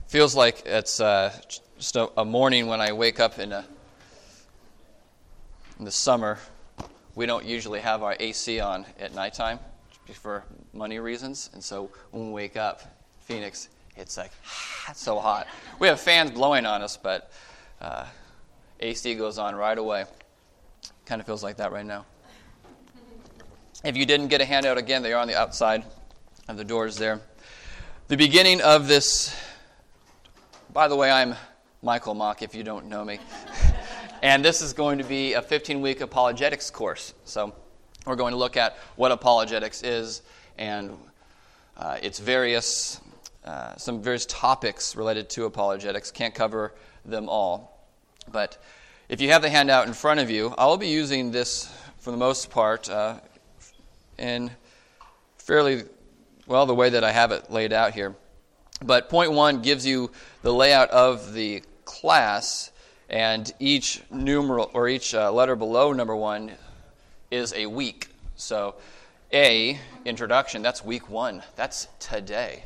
Feels like it's just a morning when I wake up in the summer. We don't usually have our AC on at nighttime for money reasons. And so when we wake up, Phoenix, it's like it's so hot. We have fans blowing on us, but AC goes on right away. Kind of feels like that right now. If you didn't get a handout, again, they are on the outside of the doors there. The beginning of this, by the way, I'm Michael Mock, if you don't know me. And this is going to be a 15-week apologetics course. So we're going to look at what apologetics is and its some various topics related to apologetics. Can't cover them all. But if you have the handout in front of you, I'll be using this for the most part in fairly well the way that I have it laid out here. But point 1 gives you the layout of the class, and each numeral or each letter below number 1 is a week. So A, introduction, that's week 1. That's today.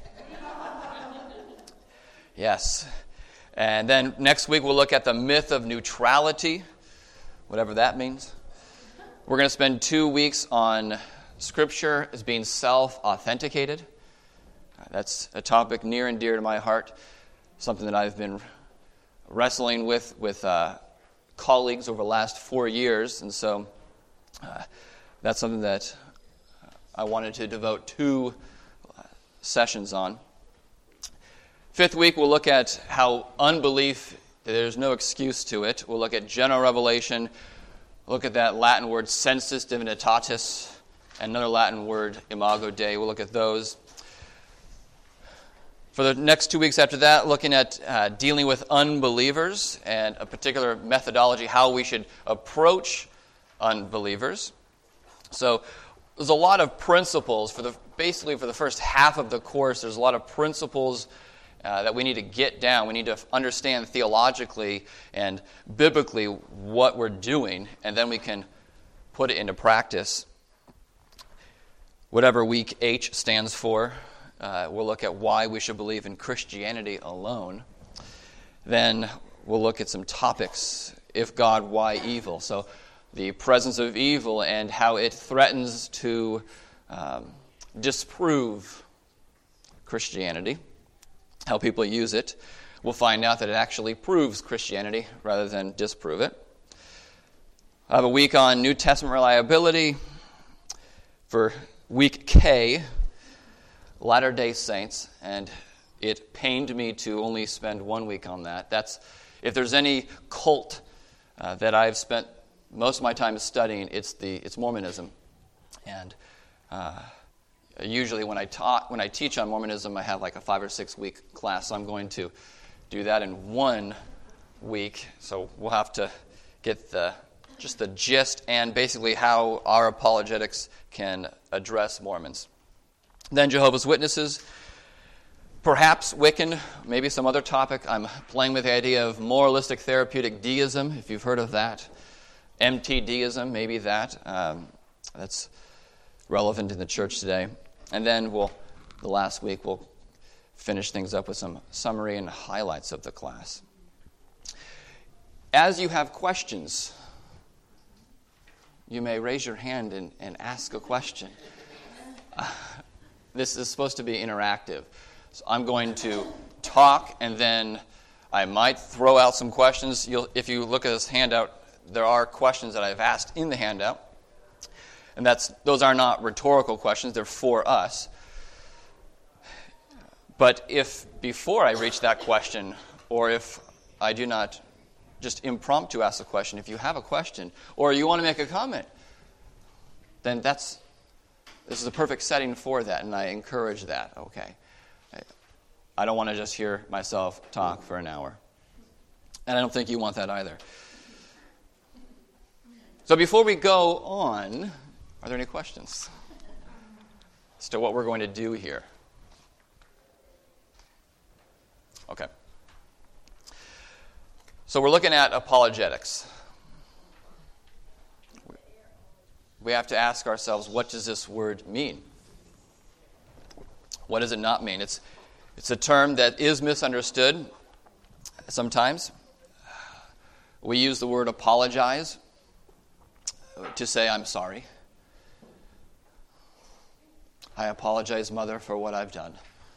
Yes. And then next week we'll look at the myth of neutrality, whatever that means. We're going to spend 2 weeks on Scripture as being self-authenticated. That's a topic near and dear to my heart, something that I've been wrestling with colleagues over the last 4 years, and so that's something that I wanted to devote 2 sessions on. 5th week, we'll look at how unbelief, there's no excuse to it. We'll look at general revelation, look at that Latin word sensus divinitatis, and another Latin word imago Dei. We'll look at those. For the next 2 weeks after that, looking at dealing with unbelievers and a particular methodology, how we should approach unbelievers. So there's a lot of principles. Basically for the first half of the course, there's a lot of principles that we need to get down. We need to understand theologically and biblically what we're doing, and then we can put it into practice. Whatever week H stands for, we'll look at why we should believe in Christianity alone. Then we'll look at some topics. If God, why evil? So the presence of evil and how it threatens to disprove Christianity, how people use it. We'll find out that it actually proves Christianity rather than disprove it. I have a week on New Testament reliability. For week K, Latter-day Saints, and it pained me to only spend 1 week on that. If there's any cult that I've spent most of my time studying, it's Mormonism. And usually when I teach on Mormonism, I have like a 5 or 6 week class. So I'm going to do that in 1 week. So we'll have to get just the gist and basically how our apologetics can address Mormons. Then Jehovah's Witnesses, perhaps Wiccan, maybe some other topic. I'm playing with the idea of moralistic therapeutic deism, if you've heard of that. MTDism, maybe that. That's relevant in the church today. And then the last week we'll finish things up with some summary and highlights of the class. As you have questions, you may raise your hand and ask a question. This is supposed to be interactive. So I'm going to talk, and then I might throw out some questions. If you look at this handout, there are questions that I've asked in the handout. And those are not rhetorical questions. They're for us. But if before I reach that question, or if I do not just impromptu ask a question, if you have a question, or you want to make a comment, then this is a perfect setting for that, and I encourage that, okay? I don't want to just hear myself talk for an hour. And I don't think you want that either. So before we go on, are there any questions as to what we're going to do here? Okay. So we're looking at apologetics. We have to ask ourselves, what does this word mean? What does it not mean? It's a term that is misunderstood sometimes. We use the word apologize to say, I'm sorry. I apologize, Mother, for what I've done.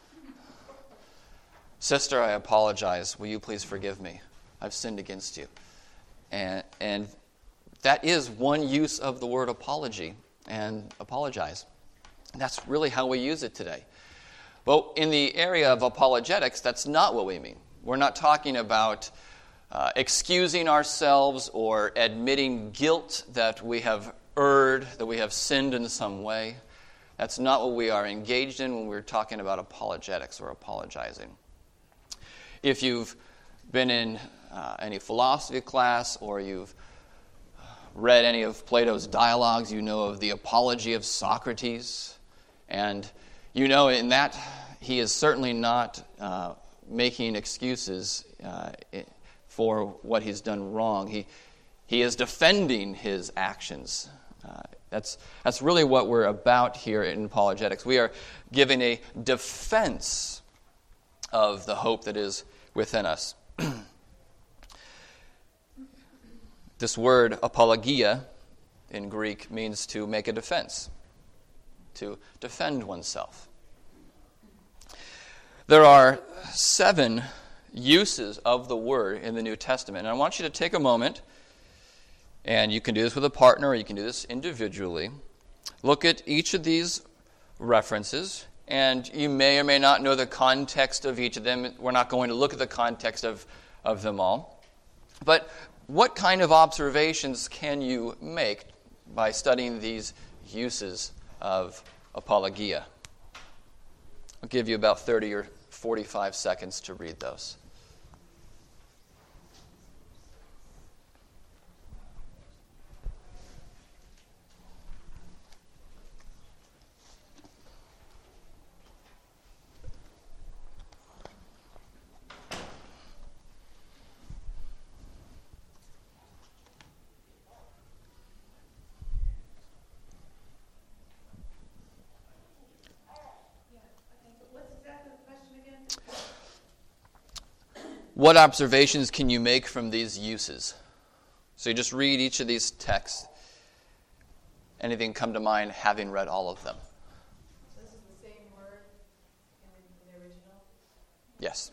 Sister, I apologize. Will you please forgive me? I've sinned against you. And that is one use of the word apology and apologize. That's really how we use it today. But in the area of apologetics, that's not what we mean. We're not talking about excusing ourselves or admitting guilt that we have erred, that we have sinned in some way. That's not what we are engaged in when we're talking about apologetics or apologizing. If you've been in any philosophy class or you've read any of Plato's dialogues, you know of the Apology of Socrates. And you know in that he is certainly not making excuses for what he's done wrong. He is defending his actions. That's really what we're about here in apologetics. We are giving a defense of the hope that is within us. This word apologia in Greek means to make a defense, to defend oneself. There are 7 uses of the word in the New Testament. And I want you to take a moment, and you can do this with a partner or you can do this individually. Look at each of these references, and you may or may not know the context of each of them. We're not going to look at the context of them all. But what kind of observations can you make by studying these uses of apologia? I'll give you about 30 or 45 seconds to read those. What observations can you make from these uses? So you just read each of these texts. Anything come to mind having read all of them? So this is the same word in the original? Yes.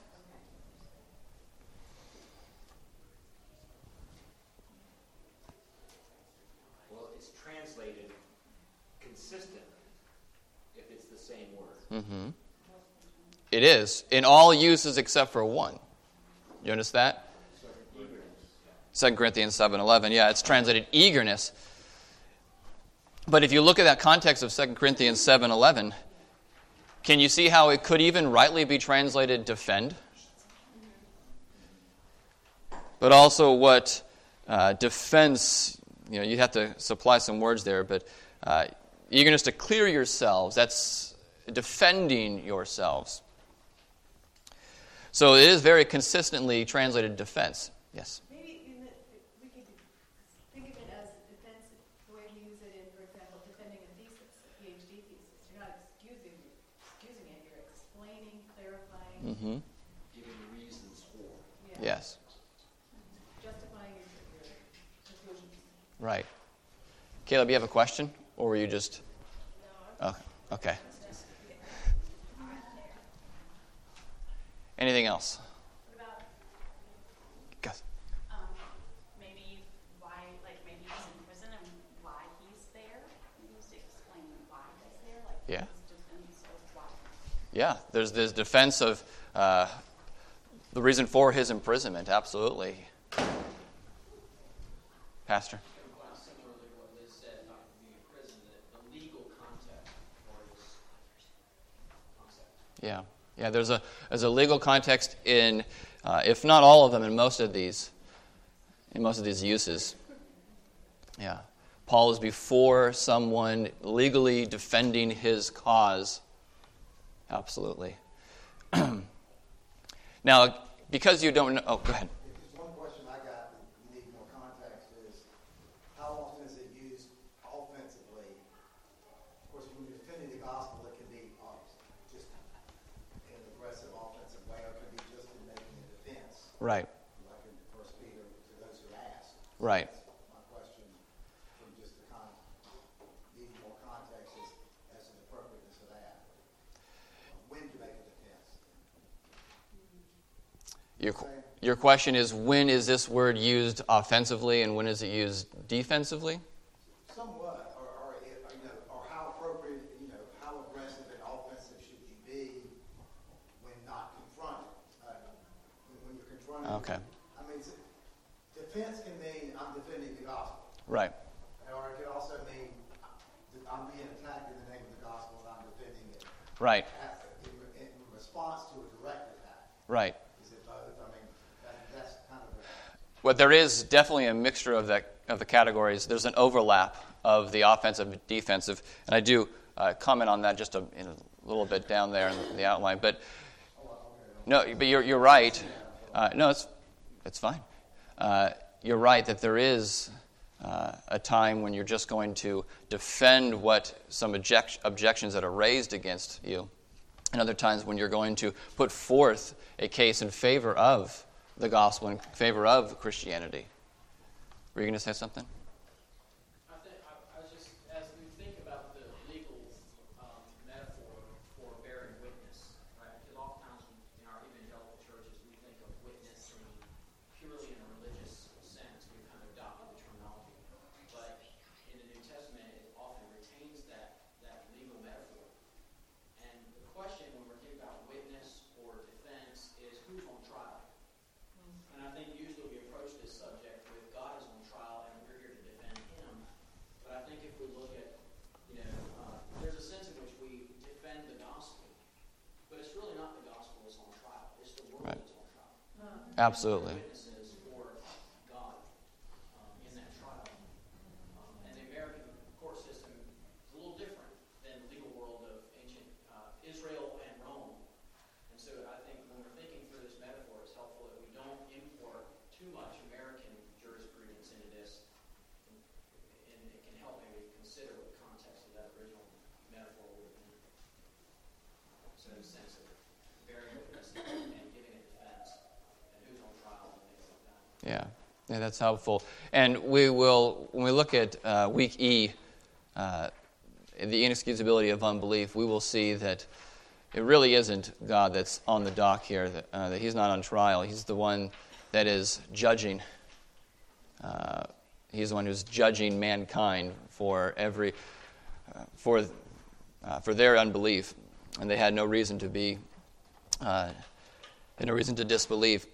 Well, it's translated consistently if it's the same word. Mm-hmm. It is, in all uses except for one. You notice that? 2 Corinthians 7:11. Yeah, it's translated eagerness. But if you look at that context of 2 Corinthians 7:11, can you see how it could even rightly be translated defend? But also what defense, you'd have to supply some words there, but eagerness to clear yourselves, that's defending yourselves. So it is very consistently translated defense. Yes? Maybe we could think of it as defense the way we use it in, for example, defending a thesis, a PhD thesis. You're not excusing it, you're explaining, clarifying. Mm-hmm. Giving reasons for. Yeah. Yes. Justifying your conclusions. Right. Caleb, you have a question? Or were you just... No. Oh, okay. Anything else? What about Gus. maybe why, maybe he's in prison and why he's there? Maybe just explain why he's there. Yeah. His defense of why. Yeah, there's this defense of the reason for his imprisonment, absolutely. Pastor? Similarly to what Liz said, not being in prison, the legal context for this concept. Yeah. Yeah, there's a legal context in, if not all of them, in most of these uses. Yeah, Paul is before someone legally defending his cause. Absolutely. Now, because you don't know, go ahead. Just one question I got that you need more context is, how often is it used offensively? Of course, when you're defending the gospel, it can be just an aggressive Right. like in 1 Peter, to those who ask. Right. That's my question from just the need more context as to the appropriateness of that. When to make a defense. Your question is, when is this word used offensively and when is it used defensively? Somewhat, or how appropriate, how aggressive and offensive should you be when not confronted? When you're confronted. Okay. I mean, defense can mean I'm defending the gospel. Right. Or it could also mean I'm being attacked in the name of the gospel and I'm defending it. Right. In response to a direct attack. Right. Is it both? I mean, that's kind of Well, there is definitely a mixture of the categories. There's an overlap of the offensive and defensive, and I do comment on that just in a little bit down there in the outline. But no, but you're right. No, it's fine. You're right that there is a time when you're just going to defend what some objections that are raised against you, and other times when you're going to put forth a case in favor of the gospel, in favor of Christianity. Were you going to say something? I was just, as we think about the legal metaphor for bearing witness, right? Because oftentimes in our evangelical churches we think of witness purely in a religious sense. We've kind of adopted the terminology. But in the New Testament, it often retains that legal metaphor. And the question when we're thinking about witness or defense is who's on trial? And I think usually we approach this subject with God is on trial and we're here to defend him. But I think if we look at, there's a sense in which we defend the gospel. But it's really not the gospel that's on trial. It's the world that's on trial. Absolutely. Witnesses for God in that trial. And the American court system is a little different than the legal world of ancient Israel and Rome. And so I think when we're thinking through this metaphor, it's helpful that we don't import too much American jurisprudence into this. And it can help maybe consider what the context of that original metaphor would have been. So in the sense of bearing witness and giving a defense and who's on trial and things like that. Yeah, that's helpful. And we will, when we look at week E, the inexcusability of unbelief, we will see that it really isn't God that's on the dock here, that he's not on trial. He's the one that is judging. He's the one who's judging mankind for for their unbelief, and they had no reason to be, had no reason to disbelieve.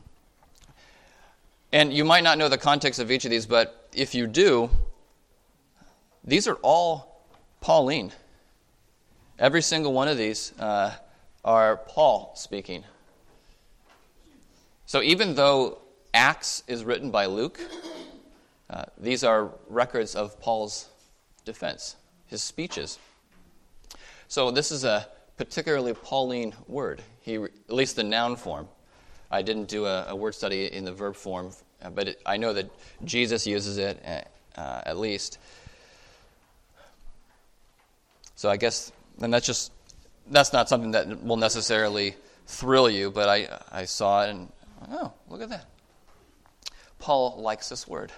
And you might not know the context of each of these, but if you do, these are all Pauline. Every single one of these are Paul speaking. So even though Acts is written by Luke, these are records of Paul's defense, his speeches. So this is a particularly Pauline word, at least the noun form. I didn't do a word study in the verb form, but I know that Jesus uses it at least. So I guess, and that's not something that will necessarily thrill you, but I saw it and, oh, look at that. Paul likes this word.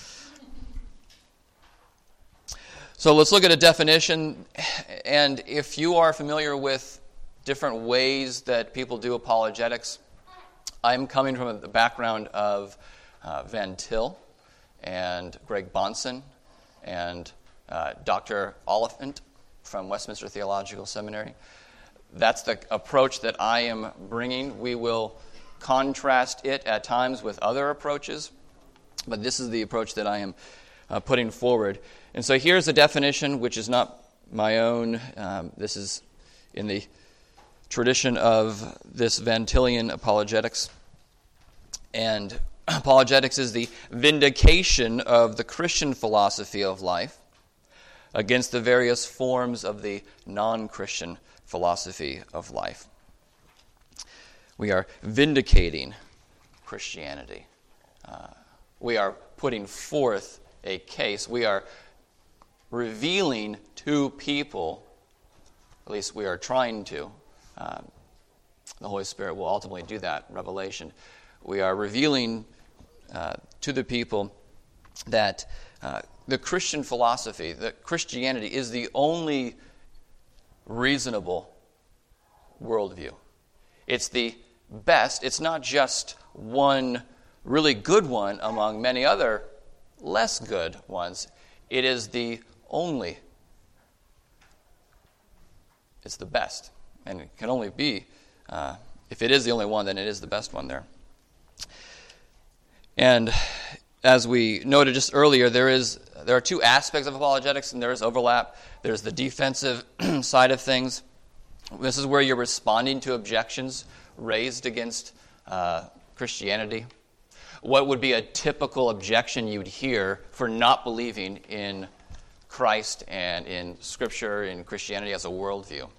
So let's look at a definition, and if you are familiar with different ways that people do apologetics, I'm coming from the background of Van Til and Greg Bahnsen and Dr. Oliphant from Westminster Theological Seminary. That's the approach that I am bringing. We will contrast it at times with other approaches, but this is the approach that I am putting forward. And so here's a definition, which is not my own. This is in the tradition of this Van Tilian apologetics. And apologetics is the vindication of the Christian philosophy of life against the various forms of the non-Christian philosophy of life. We are vindicating Christianity. We are putting forth a case. We are revealing to people, at least we are trying to. The Holy Spirit will ultimately do that, revelation. we are revealing to the people that the Christian philosophy, that Christianity is the only reasonable worldview. It's the best. It's not just one really good one among many other less good ones. It is the only. It's the best. And it can only be, if it is the only one, then it is the best one there. And as we noted just earlier, there are two aspects of apologetics, and there is overlap. There's the defensive side of things. This is where you're responding to objections raised against Christianity. What would be a typical objection you'd hear for not believing in Christ and in Scripture, in Christianity as a worldview?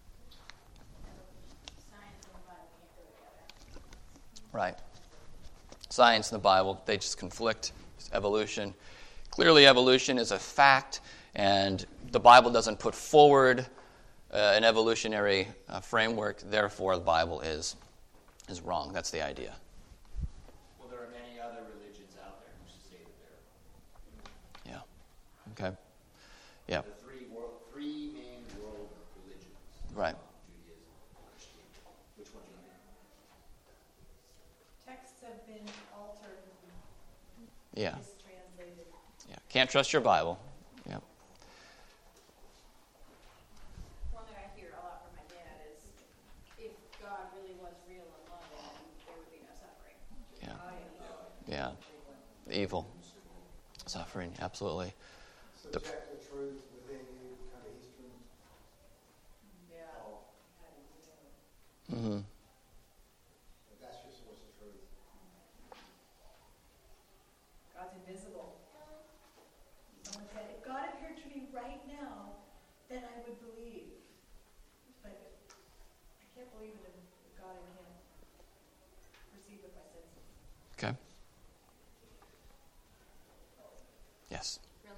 Right. Science and the Bible, they just conflict. It's evolution. Clearly, evolution is a fact, and the Bible doesn't put forward an evolutionary framework. Therefore, the Bible is wrong. That's the idea. Well, there are many other religions out there who say that they're. Yeah. Okay. Yeah. The three main world religions. Right. Judaism, Christianity. Which one do you mean? Texts have been altered Yeah. and mistranslated. Yeah. Can't trust your Bible. Yeah. One that I hear a lot from my dad is, if God really was real and loving, then there would be no suffering. Yeah. Evil. Suffering. Absolutely. So The- check the truth within you, kind of Eastern. Yeah. Mm-hmm. But that's your source of truth. God's invisible. Someone said, if God appeared to me right now, then I would believe. But I can't believe in a God I can't perceive with my senses. Okay. Yes.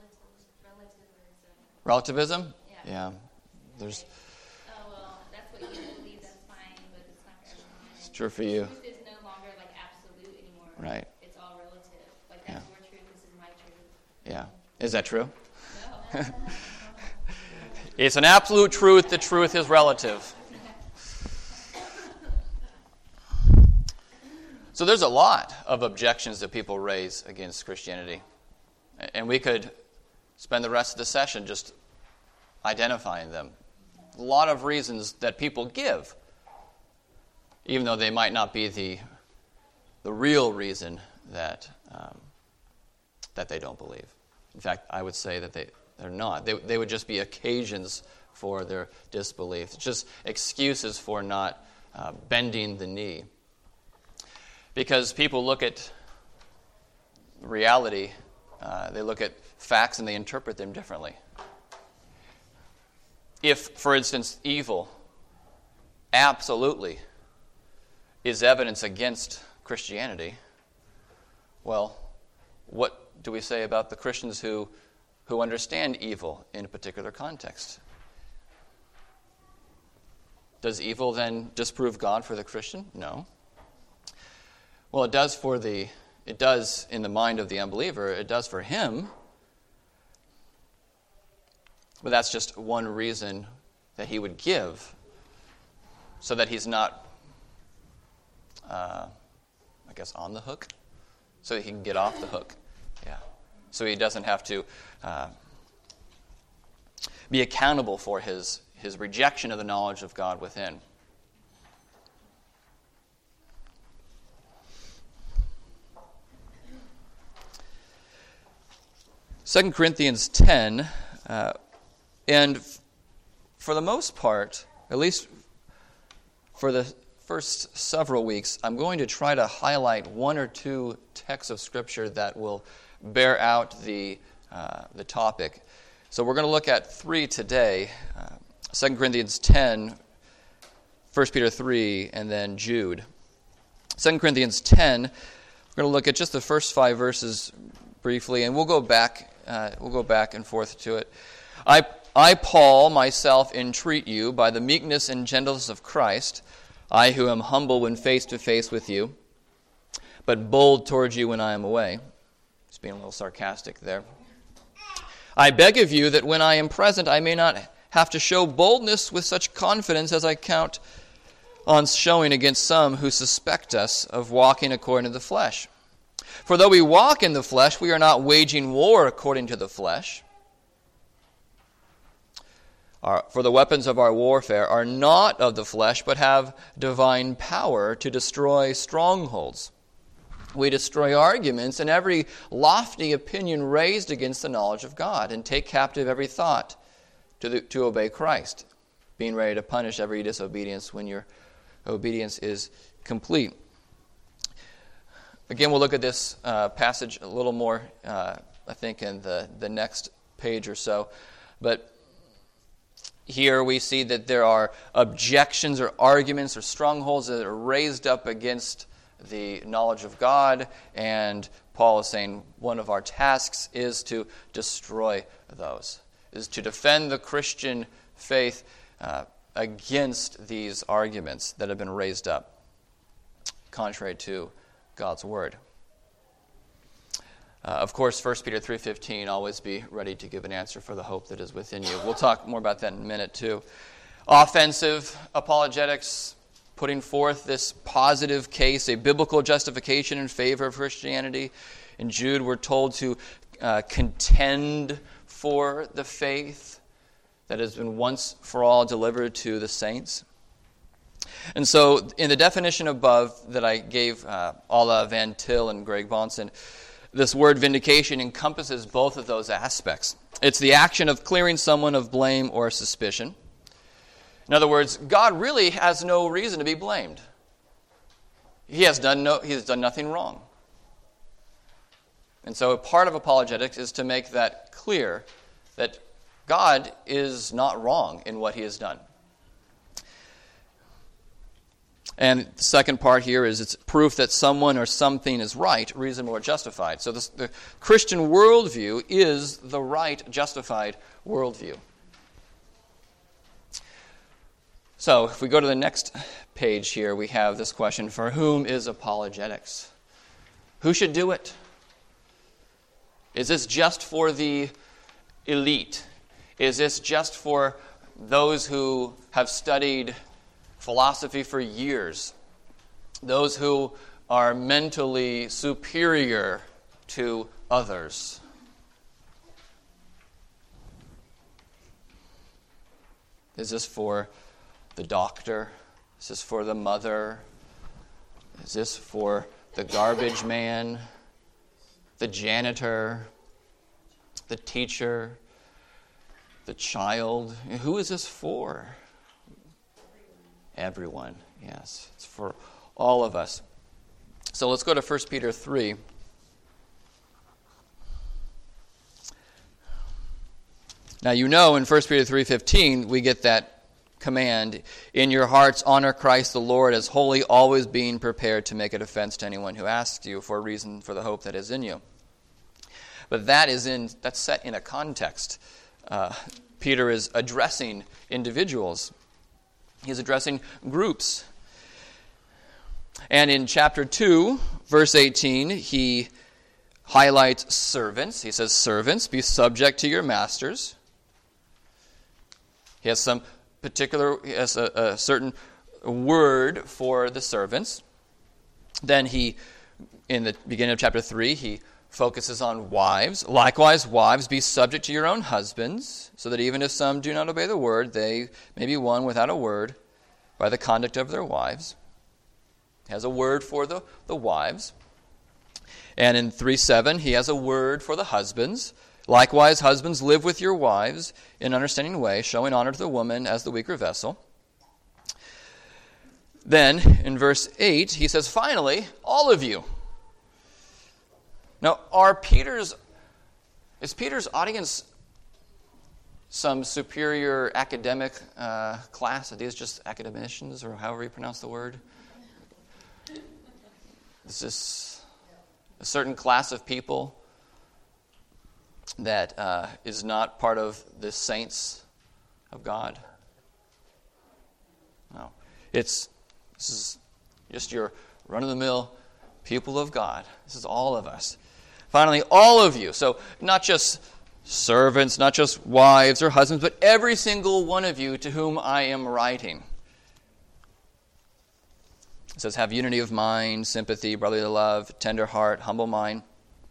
Relativism. Relativism? Yeah. There's Oh, well, that's what you believe, that's fine, but it's not for everyone. it's true for you. Truth is no longer like absolute anymore. Right. It's all relative. Like that's your truth, this is my truth. Yeah. Is that true? No. It's an absolute truth. The truth is relative. So there's a lot of objections that people raise against Christianity. And we could spend the rest of the session just identifying them. A lot of reasons that people give, even though they might not be the real reason that that they don't believe. In fact, I would say that they're not. They would just be occasions for their disbelief. It's just excuses for not bending the knee. Because people look at reality, they look at facts and they interpret them differently. If, for instance, evil absolutely is evidence against Christianity, well, what do we say about the Christians who understand evil in a particular context? Does evil then disprove God for the Christian? No. Well, it does in the mind of the unbeliever, it does for him. But that's just one reason that he would give, so that he's not, on the hook, so he can get off the hook. Yeah. So he doesn't have to be accountable for his rejection of the knowledge of God within. Second Corinthians 10, and for the most part, at least for the first several weeks, I'm going to try to highlight one or two texts of Scripture that will bear out the topic. So we're going to look at three today, 2 Corinthians 10, 1 Peter 3, and then Jude. 2 Corinthians 10, we're going to look at just the first 5 verses briefly, and we'll go back and forth to it. I, Paul, myself entreat you by the meekness and gentleness of Christ, I who am humble when face to face with you, but bold towards you when I am away. Just being a little sarcastic there. I beg of you that when I am present, I may not have to show boldness with such confidence as I count on showing against some who suspect us of walking according to the flesh. For though we walk in the flesh, we are not waging war according to the flesh. For the weapons of our warfare are not of the flesh, but have divine power to destroy strongholds. We destroy arguments and every lofty opinion raised against the knowledge of God, and take captive every thought to obey Christ, being ready to punish every disobedience when your obedience is complete. Again, we'll look at this passage a little more, I think, in the next page or so. But here we see that there are objections or arguments or strongholds that are raised up against the knowledge of God, and Paul is saying one of our tasks is to destroy those, is to defend the Christian faith against these arguments that have been raised up, contrary to God's word. Of course, 1 Peter 3:15, always be ready to give an answer for the hope that is within you. We'll talk more about that in a minute, too. Offensive apologetics, putting forth this positive case, a biblical justification in favor of Christianity. In Jude, we're told to contend for the faith that has been once for all delivered to the saints. And so, in the definition above that I gave Alla Van Til and Greg Bahnsen, this word vindication encompasses both of those aspects. It's the action of clearing someone of blame or suspicion. In other words, God really has no reason to be blamed. He has done nothing wrong. And so part of apologetics is to make that clear, that God is not wrong in what he has done. And the second part here is it's proof that someone or something is right, reasonable, or justified. So the Christian worldview is the right, justified worldview. So if we go to the next page here, we have this question: for whom is apologetics? Who should do it? Is this just for the elite? Is this just for those who have studied philosophy for years? Those who are mentally superior to others? Is this for the doctor? Is this for the mother? Is this for the garbage man, the janitor, the teacher, the child? Who is this for? Everyone, yes. It's for all of us. So let's go to 1 Peter 3. Now you know in 1 Peter 3:15 we get that command, in your hearts honor Christ the Lord as holy, always being prepared to make a defense to anyone who asks you for a reason for the hope that is in you. But that's set in a context. Peter is addressing individuals. He's addressing groups. And in chapter 2, verse 18, he highlights servants. He says, servants, be subject to your masters. He has a certain word for the servants. Then in the beginning of chapter 3, he focuses on wives. Likewise, wives, be subject to your own husbands, so that even if some do not obey the word, they may be won without a word by the conduct of their wives. He has a word for the wives. And in 3:7, he has a word for the husbands. Likewise, husbands, live with your wives in an understanding way, showing honor to the woman as the weaker vessel. Then, in verse 8, he says, finally, all of you. Now, is Peter's audience some superior academic class? Are these just academicians, or however you pronounce the word? Is this a certain class of people that is not part of the saints of God? No. This is just your run-of-the-mill people of God. This is all of us. Finally, all of you. So not just servants, not just wives or husbands, but every single one of you to whom I am writing. It says, have unity of mind, sympathy, brotherly love, tender heart, humble mind.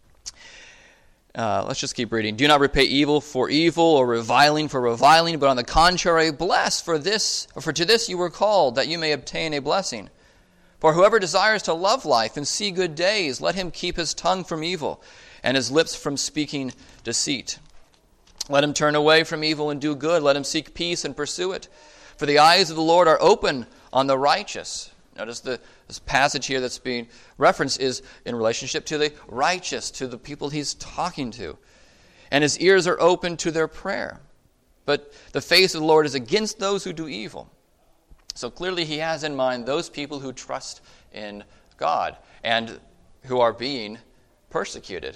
Let's just keep reading. Do not repay evil for evil or reviling for reviling, but on the contrary, bless, for to this you were called, that you may obtain a blessing. For whoever desires to love life and see good days, let him keep his tongue from evil and his lips from speaking deceit. Let him turn away from evil and do good. Let him seek peace and pursue it. For the eyes of the Lord are open on the righteous. Notice this passage here that's being referenced is in relationship to the righteous, to the people he's talking to. And his ears are open to their prayer. But the face of the Lord is against those who do evil. So clearly he has in mind those people who trust in God and who are being persecuted,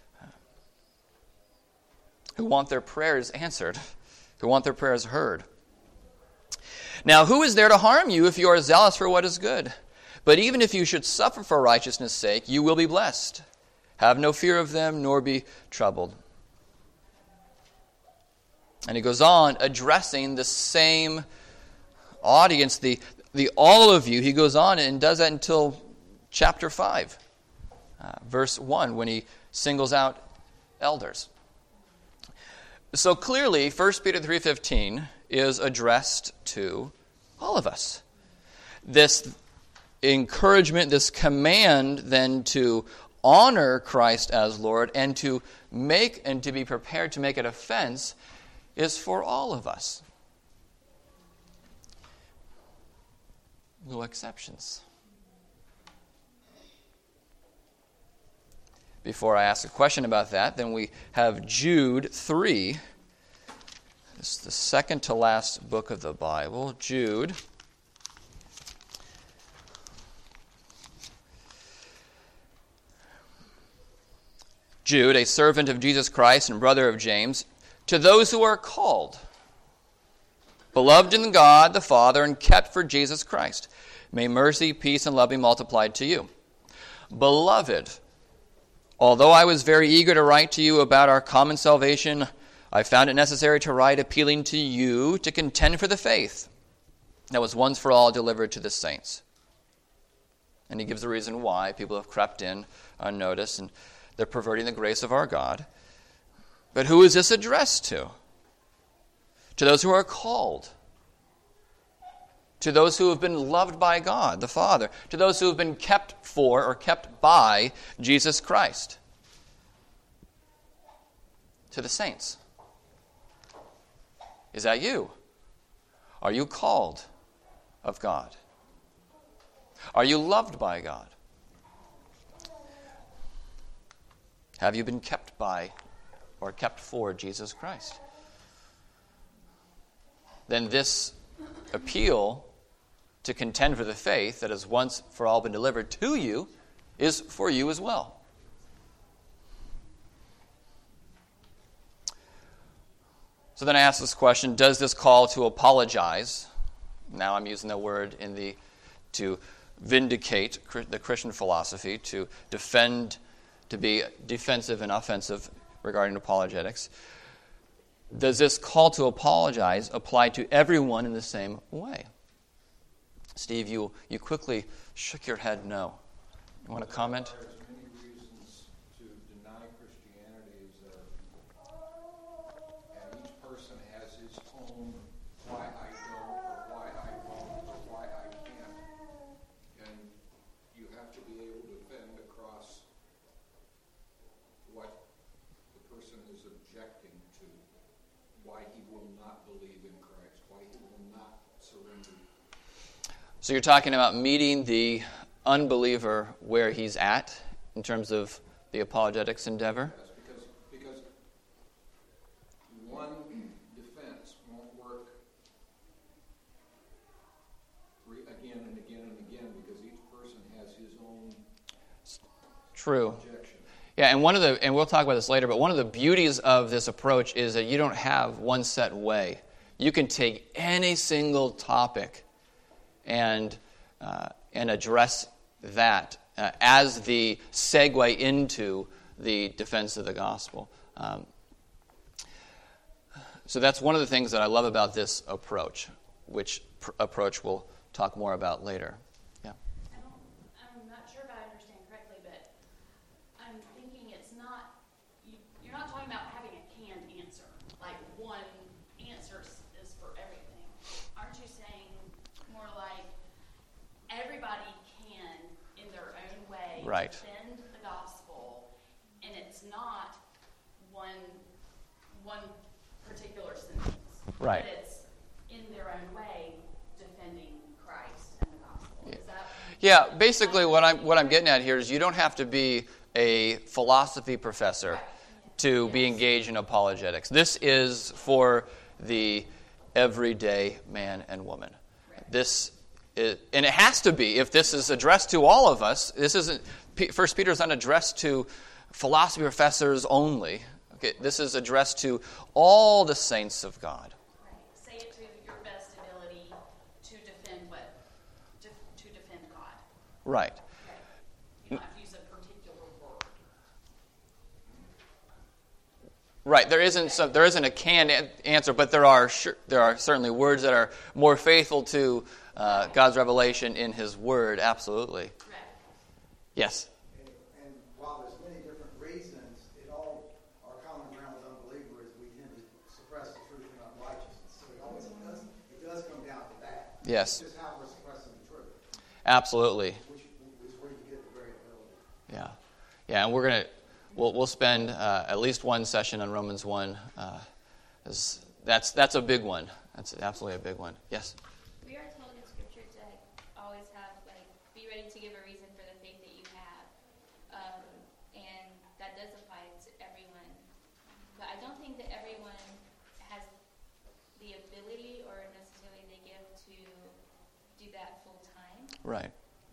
who want their prayers answered, who want their prayers heard. Now, who is there to harm you if you are zealous for what is good? But even if you should suffer for righteousness' sake, you will be blessed. Have no fear of them, nor be troubled. And he goes on addressing the same audience, the all of you. He goes on and does that until chapter 5, verse 1, when he singles out elders. So clearly, 1 Peter 3:15 is addressed to all of us. This encouragement, this command then to honor Christ as Lord and to be prepared to make it a fence is for all of us. No exceptions. Before I ask a question about that, then we have Jude 3. It's the second to last book of the Bible, Jude. Jude, a servant of Jesus Christ and brother of James, to those who are called, beloved in God the Father, and kept for Jesus Christ, may mercy, peace, and love be multiplied to you. Beloved, although I was very eager to write to you about our common salvation, I found it necessary to write appealing to you to contend for the faith that was once for all delivered to the saints. And he gives the reason why people have crept in unnoticed and they're perverting the grace of our God. But who is this addressed to? To those who are called. To those who have been loved by God, the Father. To those who have been kept for or kept by Jesus Christ. To the saints. Is that you? Are you called of God? Are you loved by God? Have you been kept by or kept for Jesus Christ? Then this appeal to contend for the faith that has once for all been delivered to you is for you as well. So then I ask this question, does this call to apologize, now I'm using the word to vindicate the Christian philosophy, to defend, to be defensive and offensive regarding apologetics, does this call to apologize apply to everyone in the same way? Steve, you quickly shook your head no. You want to comment? There's many reasons to deny Christianity, and each person has his own why I don't, or why I won't, or why I can't. And you have to be able to defend across what the person is objecting to, why he will not believe in Christ, why he will not surrender. So you're talking about meeting the unbeliever where he's at in terms of the apologetics endeavor? Yes, because one defense won't work again and again and again because each person has his own True. objection. Yeah, and we'll talk about this later, but one of the beauties of this approach is that you don't have one set way. You can take any single topic and address that as the segue into the defense of the gospel. So that's one of the things that I love about this approach, which approach we'll talk more about later. Yeah. I'm not sure if I understand correctly, but I'm thinking it's not, you're not talking about having a canned answer, like one answer is for everything. Aren't you saying more like everybody can, in their own way, Right. defend the gospel, and it's not one particular sentence. Right. But it's in their own way defending Christ and the gospel. Is that? Yeah, basically what I'm getting at here is you don't have to be a philosophy professor to be engaged in apologetics. This is for the everyday man and woman. This is, and it has to be, if this is addressed to all of us. This isn't, 1 Peter is not addressed to philosophy professors only. Okay, this is addressed to all the saints of God. Right. Say it to your best ability to defend to defend God. Right. Okay. You don't have to use a particular word. Right. There isn't a canned answer, but there are certainly words that are more faithful to God's revelation in His Word. Absolutely. Right. Yes. And while there's many different reasons, it all, our common ground with unbelievers, we tend to suppress the truth and unrighteousness. So it does come down to that. Yes. It's just how we're suppressing the truth, Absolutely. which is where you get the variability. Yeah. Yeah, and we'll spend at least one session on Romans 1. That's a big one. That's absolutely a big one. Yes. We are told in Scripture to always have, be ready to give a reason for the faith that you have. And that does apply to everyone. But I don't think that everyone has the ability or necessarily the gift to do that full time. Right.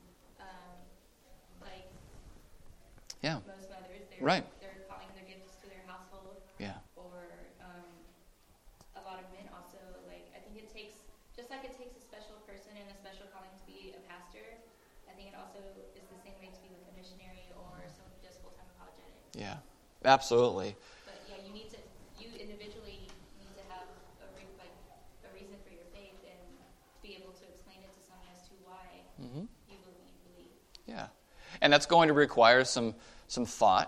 Like Yeah. most mothers, Right. they're calling their gifts to their household. Yeah. Or a lot of men also, I think it takes, just like it takes a special person and a special calling to be a pastor, I think it also is the same way to be like a missionary or someone who does full-time apologetics. Yeah. Absolutely. But yeah, you individually need to have a reason for your faith and be able to explain it to someone as to why you believe. Yeah. And that's going to require some thought.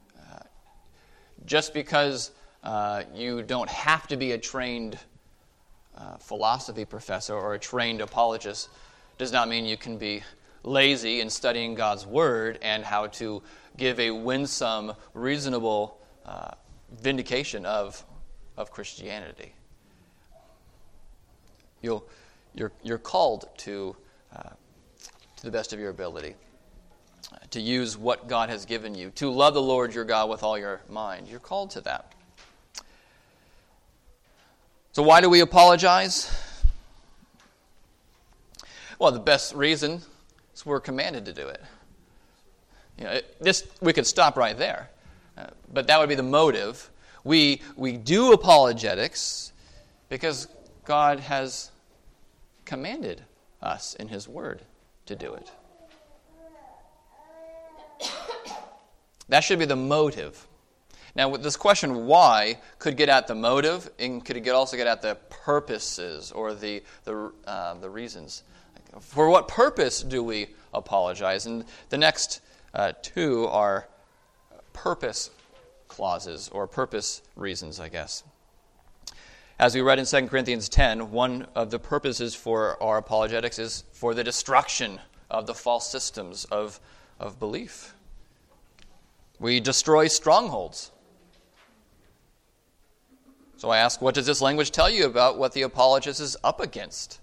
Just because you don't have to be a trained philosophy professor or a trained apologist does not mean you can be lazy in studying God's Word and how to give a winsome, reasonable vindication of Christianity. You're called to the best of your ability, to use what God has given you, to love the Lord your God with all your mind. You're called to that. So why do we apologize? Well, the best reason is we're commanded to do it. We could stop right there, but that would be the motive. We do apologetics because God has commanded us in His Word to do it. That should be the motive. Now, with this question, why, could get at the motive, and could it also get at the purposes or the reasons. For what purpose do we apologize? And the next two are purpose clauses or purpose reasons, I guess. As we read in 2 Corinthians 10, one of the purposes for our apologetics is for the destruction of the false systems of belief. We destroy strongholds. So I ask, what does this language tell you about what the apologist is up against?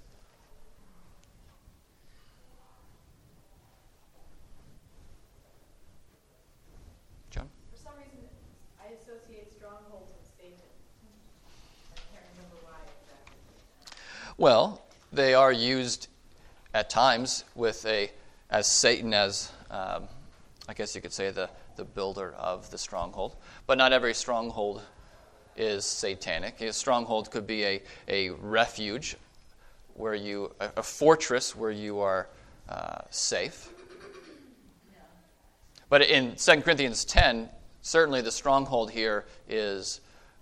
John? For some reason, I associate strongholds with Satan. I can't remember why exactly. Well, they are used at times as Satan as, I guess you could say, the builder of the stronghold. But not every stronghold is satanic. A stronghold could be a refuge, a fortress where you are safe. But in 2 Corinthians 10, certainly the stronghold here is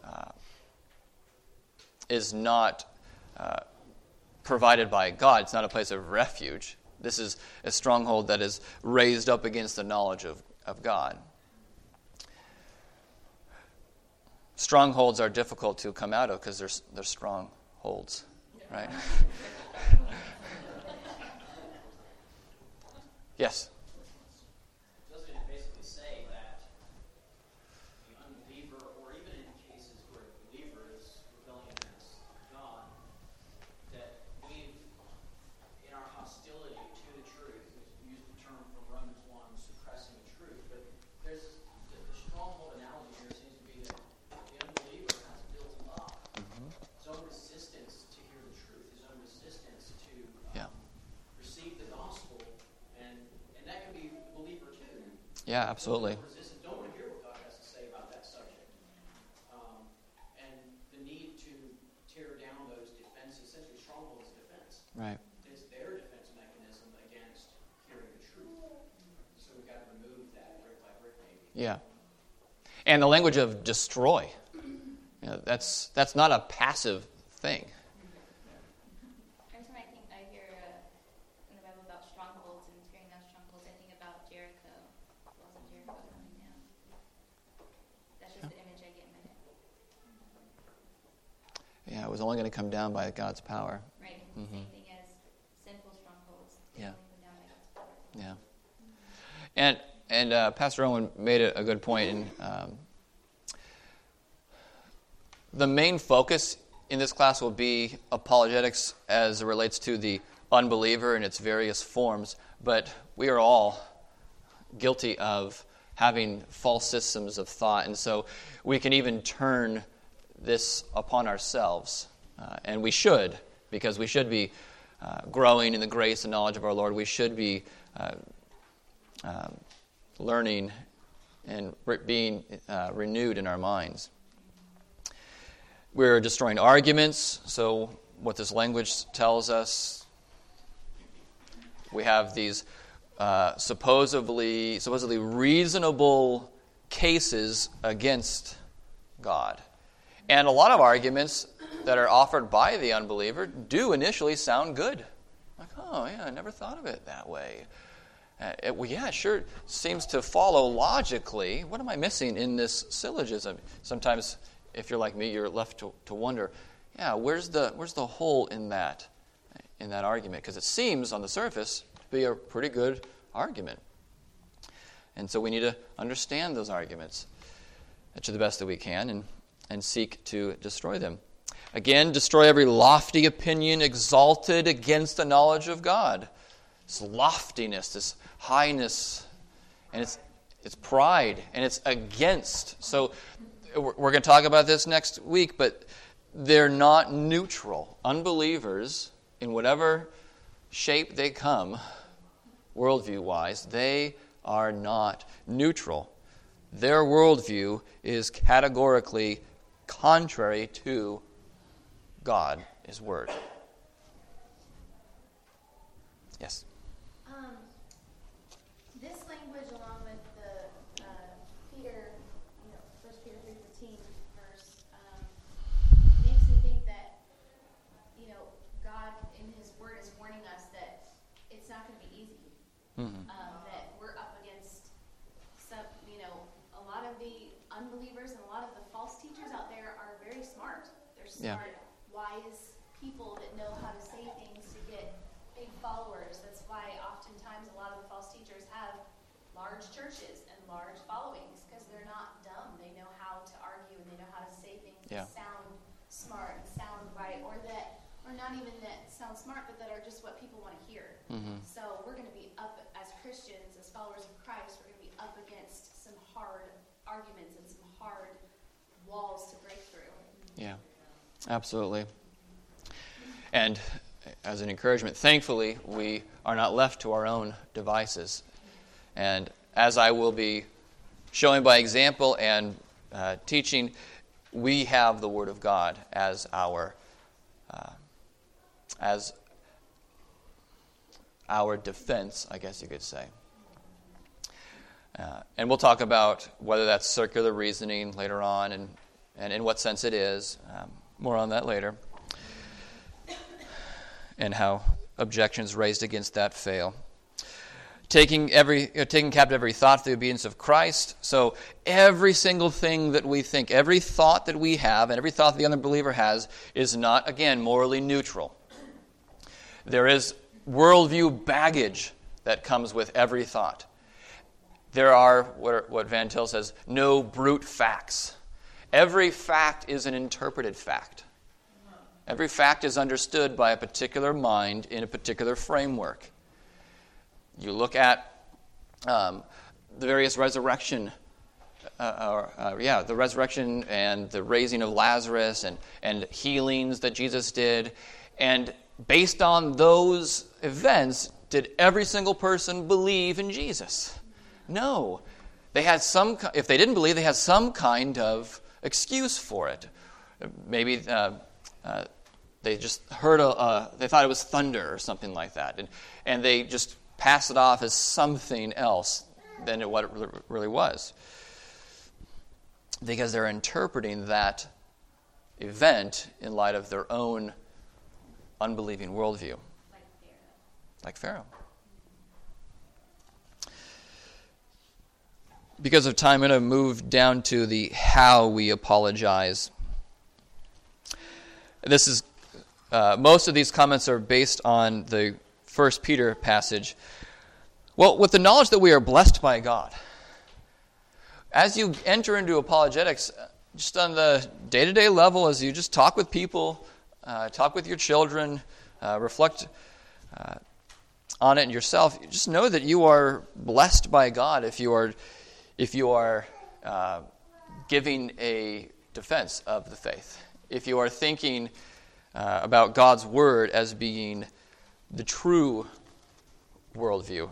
not provided by God. It's not a place of refuge. This is a stronghold that is raised up against the knowledge of God. Strongholds are difficult to come out of because they're strongholds, right? Yes? Doesn't it basically say that the unbeliever, or even in cases where the believer is rebelling against God, that we've, in our hostility to the truth, we use the term from Romans 1, suppressing the truth, but there's the stronghold analogy here seems to be that the unbeliever has built him up. His own resistance to hear the truth, his own resistance to receive the gospel, and that can be the believer too. Yeah, absolutely. Don't want to hear what God has to say about that subject. And the need to tear down those defenses, essentially strongholds defense. Right. It's their defense mechanism against hearing the truth. So we've got to remove that brick by brick maybe. Yeah. And the language of destroy. That's not a passive thing. Every time I hear in the Bible about strongholds and tearing down strongholds, I think about Jericho. Walls of Jericho coming down. That's just the image I get in my head. Yeah, it was only going to come down by God's power. Right. Mm-hmm. Same thing as sinful strongholds. They Yeah. only come down by God's power. Yeah. And Pastor Owen made a good point. In the main focus in this class will be apologetics as it relates to the unbeliever in its various forms. But we are all guilty of having false systems of thought. And so we can even turn this upon ourselves. And we should, because we should be growing in the grace and knowledge of our Lord. We should be learning and being renewed in our minds. We're destroying arguments, so what this language tells us, we have these supposedly reasonable cases against God. And a lot of arguments that are offered by the unbeliever do initially sound good. Like, oh, yeah, I never thought of it that way. It sure seems to follow logically. What am I missing in this syllogism? Sometimes, if you're like me, you're left to wonder, where's the hole in that argument? Because it seems on the surface to be a pretty good argument. And so we need to understand those arguments to the best that we can and seek to destroy them. Again, destroy every lofty opinion exalted against the knowledge of God. This loftiness, this highness, and it's pride, and it's against. So we're going to talk about this next week, but they're not neutral. Unbelievers, in whatever shape they come, worldview-wise, they are not neutral. Their worldview is categorically contrary to God, His Word. Yes? This language, along with the Peter, 1 Peter 3:15 verse, makes me think that, God in His Word is warning us that it's not going to be easy. Mm-hmm. That we're up against some, a lot of the unbelievers and a lot of the false teachers out there are very smart. They're smart, wise people that know how to say things to get big followers. That's why oftentimes a lot of the false teachers have large churches and large followings, because they're not dumb. They know how to argue and they know how to say things that sound smart and sound right, or not even that sound smart, but that are just what people want to hear. Mm-hmm. So we're going to be up, as Christians, as followers of Christ, we're going to be up against some hard arguments and some hard walls to break through. Yeah, absolutely. And as an encouragement, thankfully, we are not left to our own devices. And as I will be showing by example and teaching, we have the Word of God as our defense, I guess you could say. And we'll talk about whether that's circular reasoning later on and in what sense it is. More on that later. And how objections raised against that fail. Taking captive every thought to the obedience of Christ. So every single thing that we think, every thought that we have, and every thought that the unbeliever has is not, again, morally neutral. There is worldview baggage that comes with every thought. There are, what Van Til says, no brute facts. Every fact is an interpreted fact. Every fact is understood by a particular mind in a particular framework. You look at the various resurrection, the resurrection and the raising of Lazarus and healings that Jesus did, and based on those events, did every single person believe in Jesus? No. They had if they didn't believe, they had some kind of excuse for it. Maybe they just heard they thought it was thunder or something like that, and they just passed it off as something else than what it really was, because they're interpreting that event in light of their own unbelieving worldview. Like Pharaoh. Because of time, I'm going to move down to the how we apologize. This is most of these comments are based on the 1 Peter passage. Well, with the knowledge that we are blessed by God, as you enter into apologetics, just on the day-to-day level, as you just talk with people, talk with your children, reflect on it yourself, just know that you are blessed by God if you are giving a defense of the faith. If you are thinking about God's word as being the true worldview.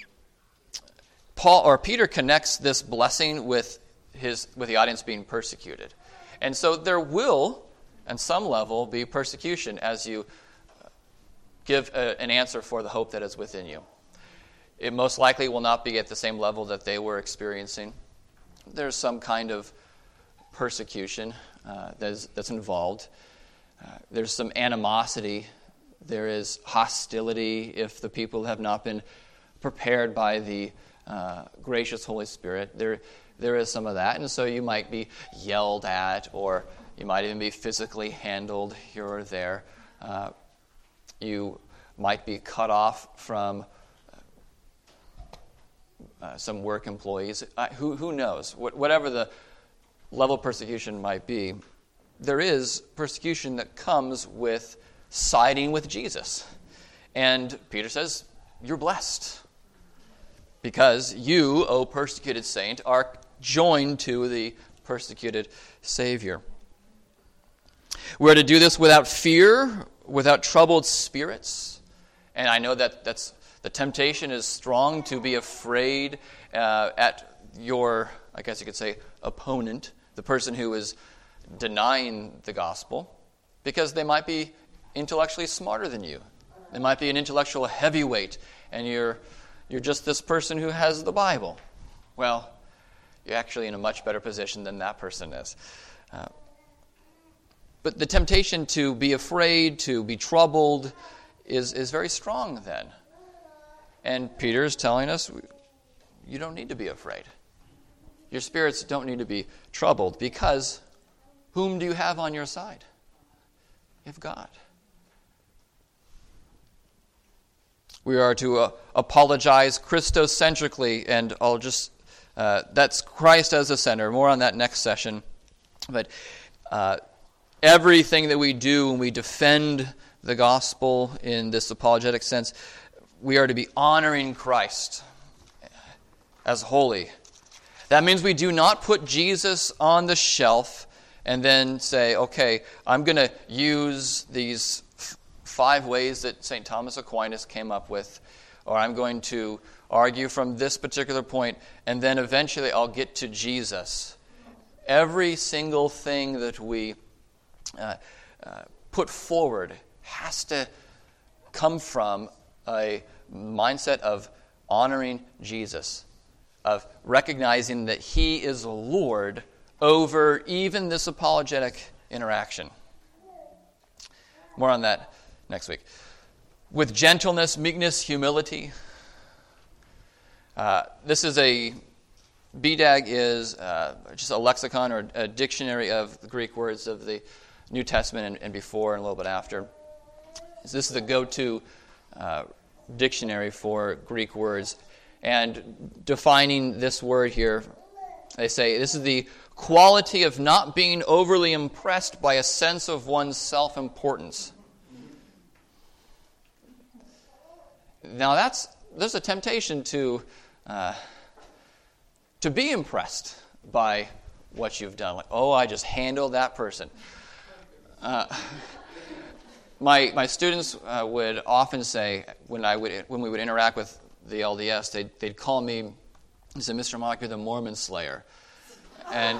Peter connects this blessing with the audience being persecuted. And so there will, on some level, be persecution as you give an answer for the hope that is within you. It most likely will not be at the same level that they were experiencing. There's some kind of persecution that's involved. There's some animosity. There is hostility if the people have not been prepared by the gracious Holy Spirit. There is some of that, and so you might be yelled at, or you might even be physically handled here or there. You might be cut off from some work employees. Who knows? Whatever the level of persecution might be, there is persecution that comes with siding with Jesus. And Peter says, you're blessed. Because you, O persecuted saint, are joined to the persecuted Savior. We're to do this without fear, without troubled spirits. And I know that the temptation is strong to be afraid at your, I guess you could say, opponent, the person who is denying the gospel, because they might be intellectually smarter than you. They might be an intellectual heavyweight, and you're just this person who has the Bible. Well, you're actually in a much better position than that person is. But the temptation to be afraid, to be troubled, is very strong then. And Peter is telling us, you don't need to be afraid. Your spirits don't need to be troubled, because whom do you have on your side? You have God. We are to apologize Christocentrically, and I'll just, that's Christ as the center. More on that next session. But everything that we do when we defend the gospel in this apologetic sense, we are to be honoring Christ as holy. That means we do not put Jesus on the shelf and then say, okay, I'm going to use these 5 ways that St. Thomas Aquinas came up with, or I'm going to argue from this particular point, and then eventually I'll get to Jesus. Every single thing that we put forward has to come from a mindset of honoring Jesus. of recognizing that he is Lord over even this apologetic interaction. More on that next week. With gentleness, meekness, humility. This is BDAG is just a lexicon or a dictionary of the Greek words of the New Testament and before and a little bit after. So this is the go-to dictionary for Greek words. And defining this word here, they say this is the quality of not being overly impressed by a sense of one's self-importance. Now there's a temptation to be impressed by what you've done. Like, oh, I just handled that person. My students would often say when we would interact with the LDS, they'd call me, they said, Mr. Mock, you're the Mormon Slayer. And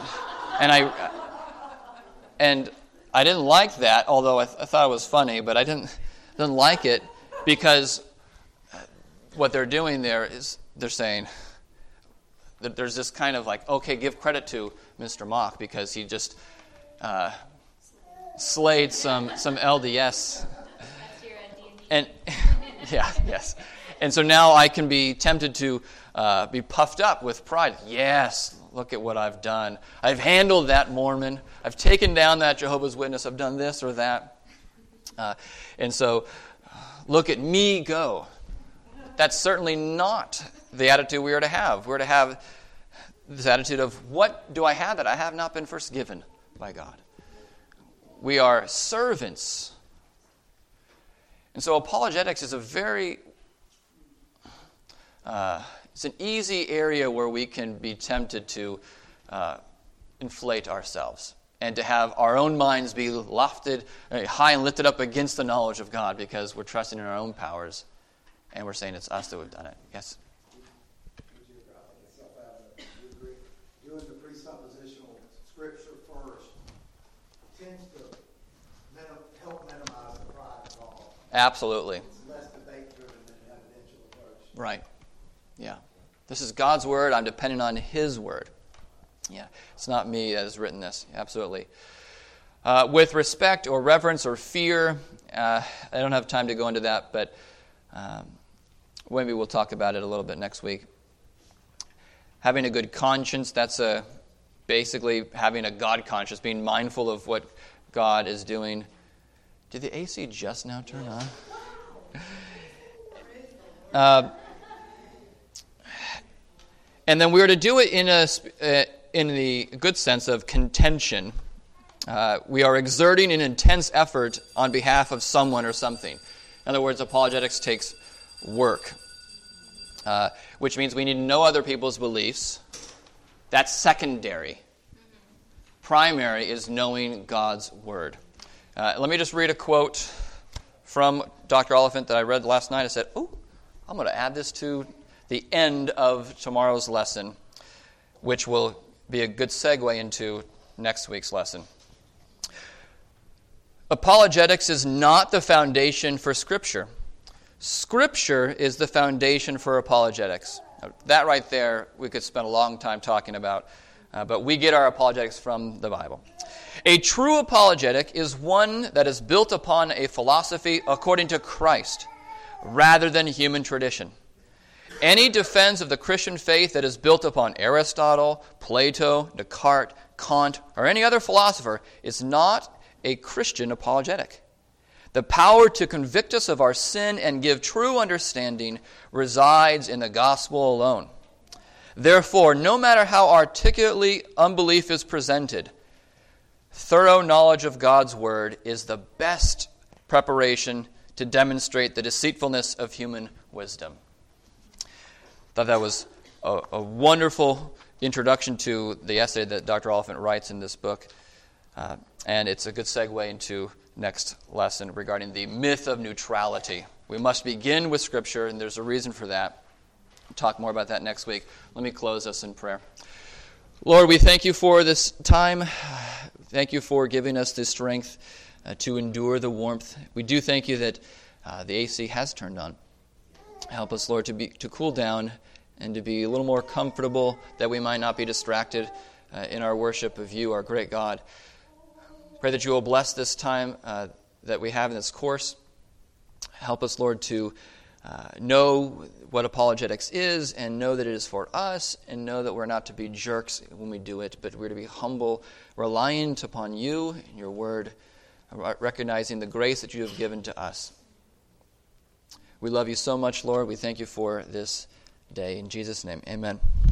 I didn't like that, although I thought it was funny, but I didn't like it because what they're doing there is they're saying that there's this kind of like, okay, give credit to Mr. Mock because he just slayed some LDS. That's your D&D. And yes. And so now I can be tempted to be puffed up with pride. Yes, look at what I've done. I've handled that Mormon. I've taken down that Jehovah's Witness. I've done this or that. And so, look at me go. That's certainly not the attitude we are to have. We're to have this attitude of, what do I have that I have not been first given by God? We are servants. And so apologetics is a very... it's an easy area where we can be tempted to inflate ourselves and to have our own minds be lofted, high and lifted up against the knowledge of God because we're trusting in our own powers and we're saying it's us that have done it. Yes? Doing the presuppositional scripture first tends to help minimize the pride involved. Absolutely. It's less debate-driven than an evidential approach. Right. Yeah. This is God's word. I'm depending on his word. Yeah. It's not me that has written this. Absolutely. With respect or reverence or fear, I don't have time to go into that, but maybe we'll talk about it a little bit next week. Having a good conscience, that's basically having a God conscience, being mindful of what God is doing. Did the AC just now turn on? And then we are to do it in the good sense of contention. We are exerting an intense effort on behalf of someone or something. In other words, apologetics takes work, which means we need to know other people's beliefs. That's secondary. Primary is knowing God's word. Let me just read a quote from Dr. Oliphant that I read last night. I said, I'm going to add this to the end of tomorrow's lesson, which will be a good segue into next week's lesson. Apologetics is not the foundation for Scripture. Scripture is the foundation for apologetics. That right there, we could spend a long time talking about, but we get our apologetics from the Bible. A true apologetic is one that is built upon a philosophy according to Christ, rather than human tradition. Any defense of the Christian faith that is built upon Aristotle, Plato, Descartes, Kant, or any other philosopher is not a Christian apologetic. The power to convict us of our sin and give true understanding resides in the gospel alone. Therefore, no matter how articulately unbelief is presented, thorough knowledge of God's word is the best preparation to demonstrate the deceitfulness of human wisdom. I thought that was a wonderful introduction to the essay that Dr. Oliphant writes in this book. And it's a good segue into next lesson regarding the myth of neutrality. We must begin with Scripture, and there's a reason for that. We'll talk more about that next week. Let me close us in prayer. Lord, we thank you for this time. Thank you for giving us the strength to endure the warmth. We do thank you that the AC has turned on. Help us, Lord, to cool down and to be a little more comfortable, that we might not be distracted in our worship of you, our great God. Pray that you will bless this time that we have in this course. Help us, Lord, to know what apologetics is, and know that it is for us, and know that we're not to be jerks when we do it, but we're to be humble, reliant upon you and your word, recognizing the grace that you have given to us. We love you so much, Lord. We thank you for this day. In Jesus' name, amen.